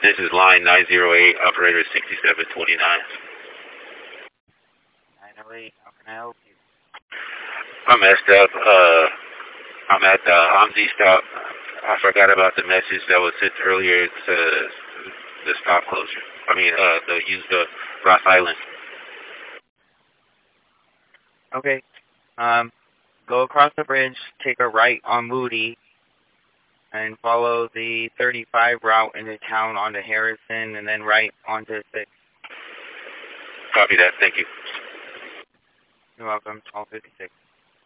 this is line 908, operator 6729. 908, how can I help you? I'm messed up. I'm at the Omzi stop. I forgot about the message that was sent earlier to the stop closure. Use the Ross Island. Okay. Go across the bridge, take a right on Moody, and follow the 35 route into town onto Harrison, and then right onto 6. Copy that. Thank you. You're welcome. 1256.